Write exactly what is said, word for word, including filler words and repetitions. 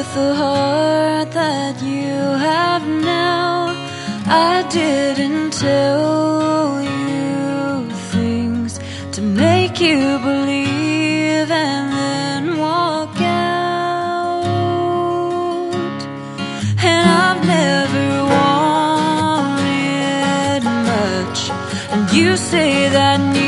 with the heart that you have now. I didn't tell you things to make you believe and then walk out. And I've never wanted much, and you say that you